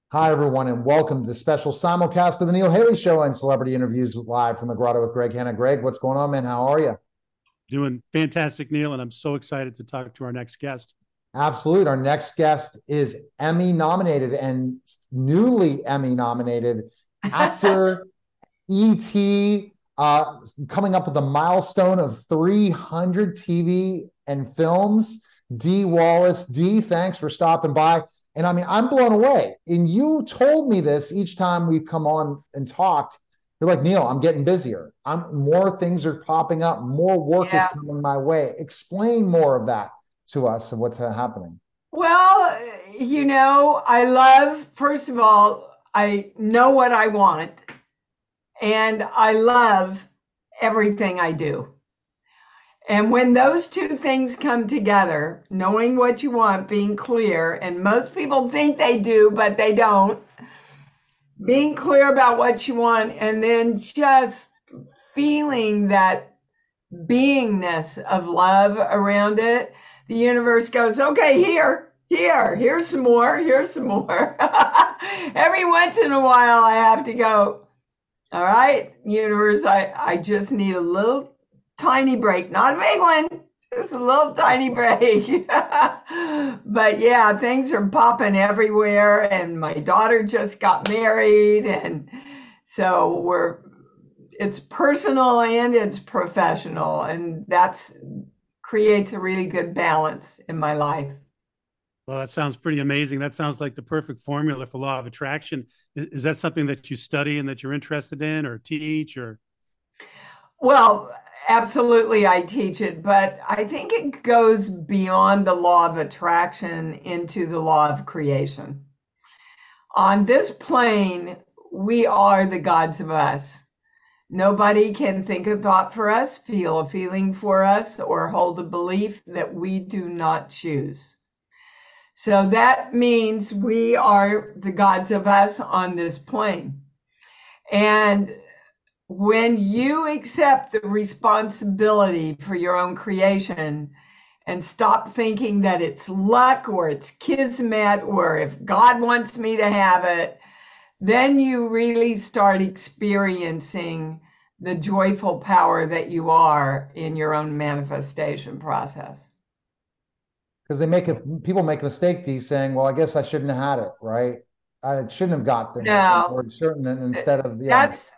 Hi, everyone, and welcome to the special simulcast of the Neil Haley Show and celebrity interviews live from the Grotto with Greg Hanna. Greg, what's going on, man? How are you? Doing fantastic, Neil, and I'm so excited to talk to our next guest. Absolute. Our next guest is Emmy nominated and newly Emmy nominated actor E.T. Coming up with a milestone of 300 TV and films. Dee Wallace. Dee, thanks for stopping by. And I mean, I'm blown away. And you told me this each time we've come on and talked. You're like, Neil, I'm getting busier. More things are popping up. More work is Yeah. coming my way. Explain more of that to us and what's happening. Well, I love, first of all, I know what I want and I love everything I do. And when those two things come together, knowing what you want, being clear, and most people think they do, but they don't, being clear about what you want, and then just feeling that beingness of love around it, the universe goes, okay, here's some more, here's some more. Every once in a while, I have to go, all right, universe, I just need a little tiny break, not a big one, just a little tiny break. But yeah, things are popping everywhere, and my daughter just got married, and so it's personal and it's professional, and that's creates a really good balance in my life. Well, that sounds pretty amazing. That sounds like the perfect formula for law of attraction. Is that something that you study and that you're interested in or teach or? Well, absolutely, I teach it, but I think it goes beyond the law of attraction into the law of creation. On this plane, we are the gods of us. Nobody can think a thought for us, feel a feeling for us, or hold a belief that we do not choose. So that means we are the gods of us on this plane. And when you accept the responsibility for your own creation and stop thinking that it's luck or it's kismet or if God wants me to have it, then you really start experiencing the joyful power that you are in your own manifestation process. Because people make a mistake, Dee, saying, well, I guess I shouldn't have had it, right? I shouldn't have got this, No, or certain instead of, yeah. that's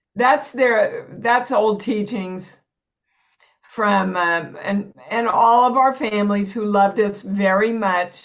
that's old teachings from and all of our families who loved us very much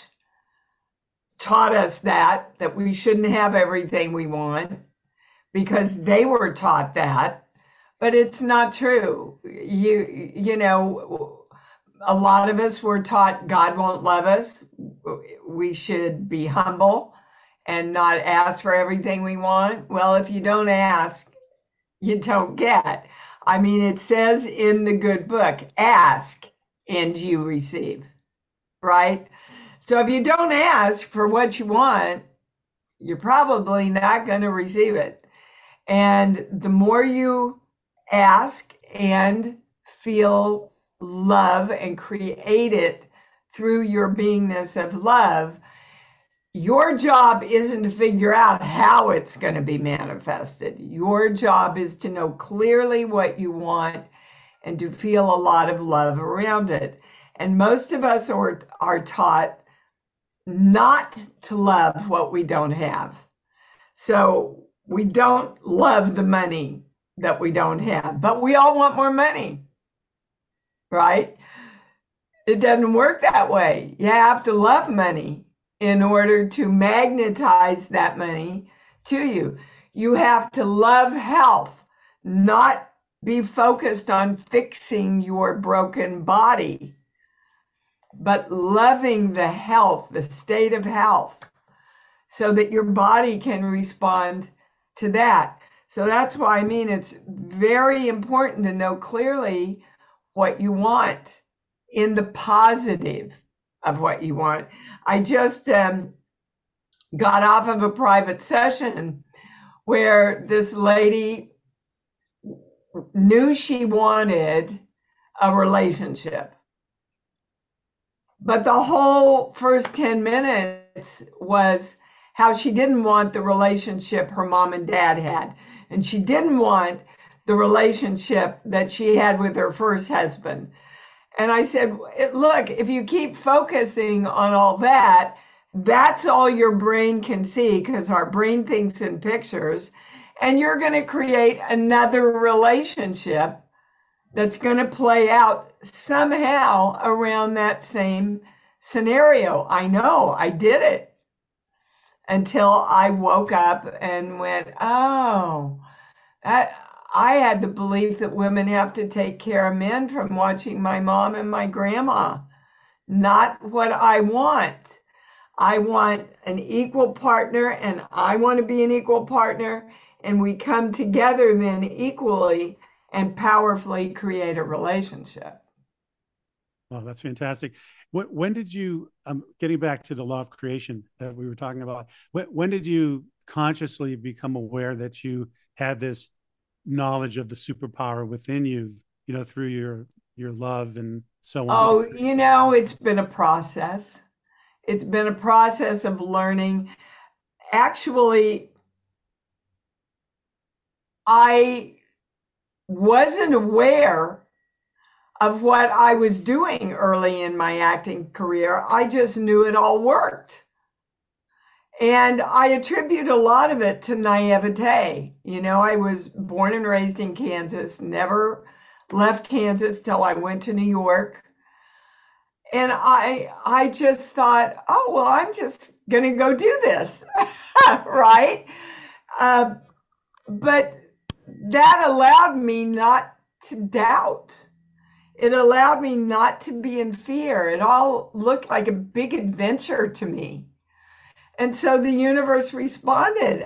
taught us that we shouldn't have everything we want because they were taught that, but it's not true. You know, a lot of us were taught God won't love us. We should be humble and not ask for everything we want. Well, if you don't ask, you don't get. I mean, it says in the good book, ask and you receive, right? So if you don't ask for what you want, you're probably not going to receive it. And the more you ask and feel love and create it through your beingness of love, your job isn't to figure out how it's going to be manifested. Your job is to know clearly what you want and to feel a lot of love around it. And most of us are taught not to love what we don't have. So we don't love the money that we don't have, but we all want more money, right? It doesn't work that way. You have to love money in order to magnetize that money to you. You have to love health, not be focused on fixing your broken body, but loving the health, the state of health, so that your body can respond to that. So that's why I mean it's very important to know clearly what you want in the positive of what you want. I just got off of a private session where this lady knew she wanted a relationship. But the whole first 10 minutes was how she didn't want the relationship her mom and dad had. And she didn't want the relationship that she had with her first husband. And I said, look, if you keep focusing on all that, that's all your brain can see, because our brain thinks in pictures. And you're going to create another relationship that's going to play out somehow around that same scenario. I know, I did it until I woke up and went, oh, I had the belief that women have to take care of men from watching my mom and my grandma. Not what I want. I want an equal partner, and I want to be an equal partner, and we come together then equally and powerfully create a relationship. Well, that's fantastic. When did you, getting back to the law of creation that we were talking about, when did you consciously become aware that you had this knowledge of the superpower within you, through your love and so on? Oh, it's been a process. It's been a process of learning. Actually, I wasn't aware of what I was doing early in my acting career. I just knew it all worked. And I attribute a lot of it to naivete. I was born and raised in Kansas, never left Kansas till I went to New York. And I just thought, oh, well, I'm just going to go do this, right? But that allowed me not to doubt. It allowed me not to be in fear. It all looked like a big adventure to me. And so the universe responded.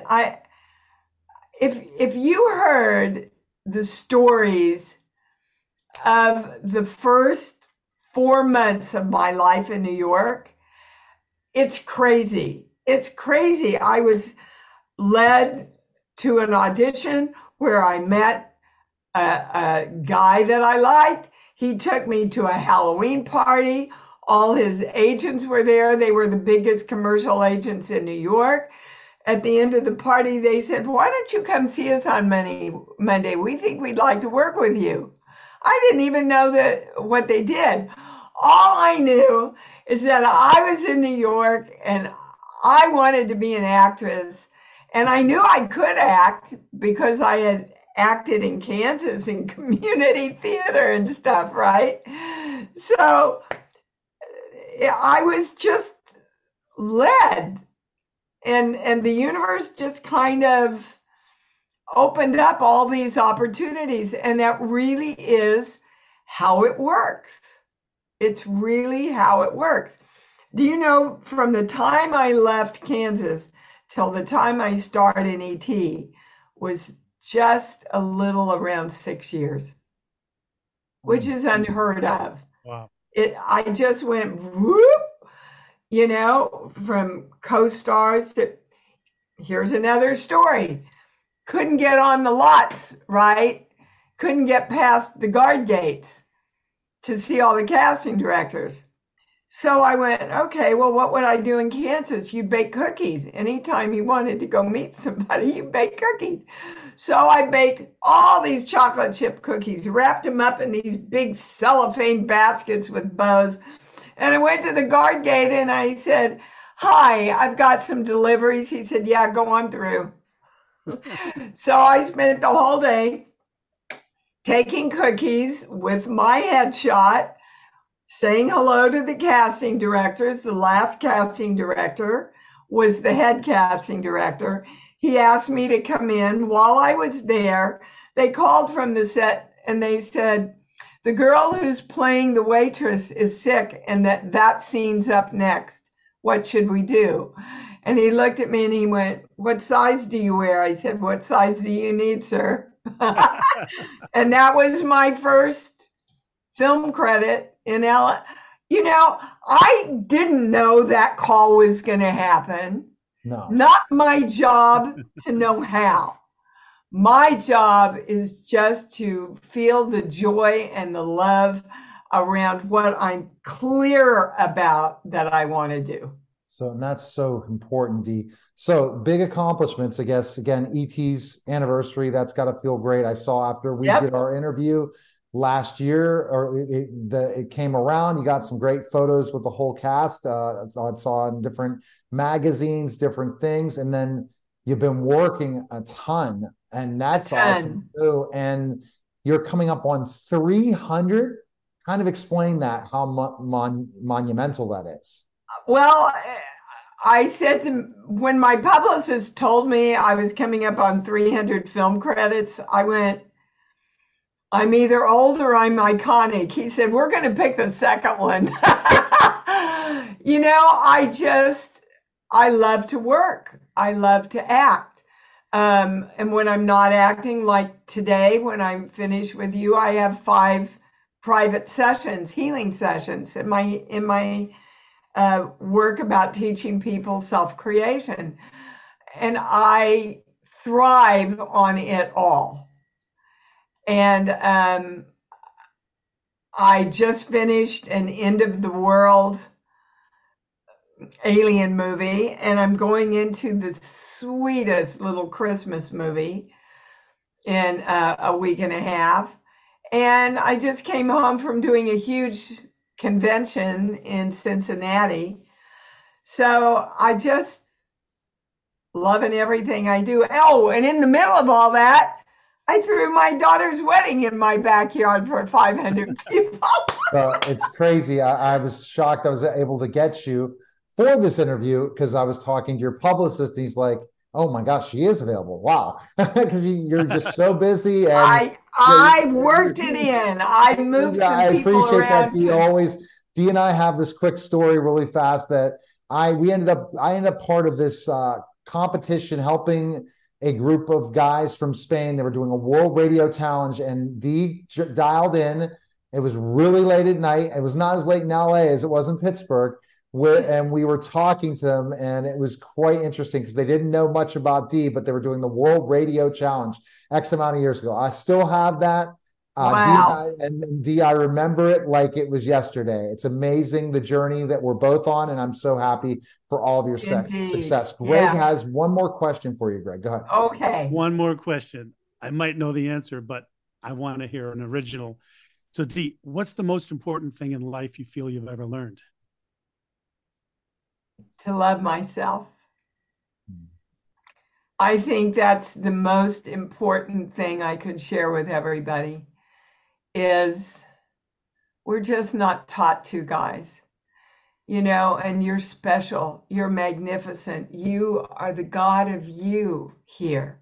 If you heard the stories of the first 4 months of my life in New York, it's crazy. It's crazy. I was led to an audition where I met a guy that I liked. He took me to a Halloween party. All his agents were there. They were the biggest commercial agents in New York. At the end of the party, they said, why don't you come see us on Monday? We think we'd like to work with you. I didn't even know what they did. All I knew is that I was in New York and I wanted to be an actress. And I knew I could act because I had acted in Kansas in community theater and stuff, right? So I was just led. And the universe just kind of opened up all these opportunities. And that really is how it works. It's really how it works. Do you know, from the time I left Kansas till the time I started in ET was just a little around 6 years, which is unheard of. Wow. I just went whoop, from co-stars to, here's another story. Couldn't get on the lots, right? Couldn't get past the guard gates to see all the casting directors. So I went, okay, well, what would I do in Kansas? You bake cookies. Anytime you wanted to go meet somebody, you bake cookies. So I baked all these chocolate chip cookies, wrapped them up in these big cellophane baskets with bows. And I went to the guard gate and I said, hi, I've got some deliveries. He said, yeah, go on through. So I spent the whole day taking cookies with my headshot, saying hello to the casting directors. The last casting director was the head casting director. He asked me to come in. While I was there, they called from the set and they said, the girl who's playing the waitress is sick and that scene's up next. What should we do? And he looked at me and he went, what size do you wear? I said, what size do you need, sir? And that was my first film credit in LA. I didn't know that call was going to happen. No. Not my job to know how. My job is just to feel the joy and the love around what I'm clear about that I want to do. So, and that's so important, Dee. So big accomplishments, I guess. Again, ET's anniversary, that's got to feel great. I saw after we Yep. did our interview last year, or it came around, you got some great photos with the whole cast. I saw in different magazines, different things. And then you've been working a ton, and that's awesome too. And you're coming up on 300. Kind of explain that, how monumental that is. Well, I said when my publicist told me I was coming up on 300 film credits, I went, I'm either old or I'm iconic. He said, we're going to pick the second one. You know, I love to work. I love to act. And when I'm not acting, like today, when I'm finished with you, I have 5 private sessions, healing sessions in my work about teaching people self-creation. And I thrive on it all. And I just finished an end of the world alien movie, and I'm going into the sweetest little Christmas movie in a week and a half. And I just came home from doing a huge convention in Cincinnati. So I just loving everything I do. Oh, and in the middle of all that, I threw my daughter's wedding in my backyard for 500 people. It's crazy. I was shocked I was able to get you for this interview, because I was talking to your publicist, and he's like, oh my gosh, she is available. Wow. Because you're just so busy. And I worked it in. I moved some people around. I appreciate that, Dee. Dee and I have this quick story really fast that I ended up part of this competition, helping a group of guys from Spain. They were doing a world radio challenge, and Dee dialed in. It was really late at night. It was not as late in LA as it was in Pittsburgh. And we were talking to them, and it was quite interesting because they didn't know much about Dee, but they were doing the World Radio Challenge X amount of years ago. I still have that. Wow. Dee, I remember it like it was yesterday. It's amazing, the journey that we're both on, and I'm so happy for all of your success. Greg has one more question for you, Greg. Go ahead. Okay. One more question. I might know the answer, but I want to hear an original. So, Dee, what's the most important thing in life you feel you've ever learned? To love myself. I think that's the most important thing I could share with everybody, is we're just not taught to, guys. You know, and you're special. You're magnificent. You are the God of you here.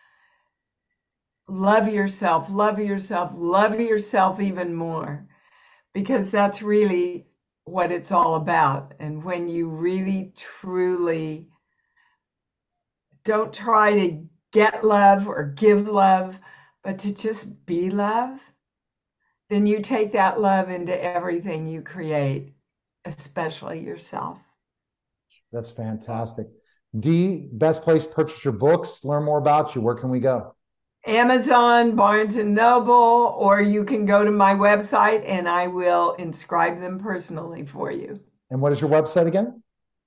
Love yourself, love yourself, love yourself even more, because that's really what it's all about. And when you really truly don't try to get love or give love, but to just be love, then you take that love into everything you create, especially yourself. That's fantastic. Dee, best place to purchase your books, learn more about you. Where can we go? Amazon, Barnes and Noble, or you can go to my website and I will inscribe them personally for you. And what is your website again?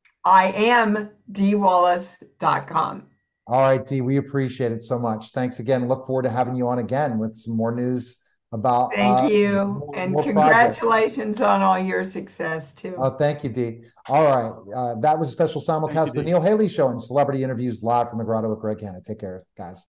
IamDeeWallace.com. All right, Dee, we appreciate it so much. Thanks again. Look forward to having you on again with some more news about. Thank you. And congratulations projects on all your success too. Oh, thank you, Dee. All right. That was a special simulcast of the Neil Haley Show and celebrity interviews live from the Grotto with Greg Hanna. Take care, guys.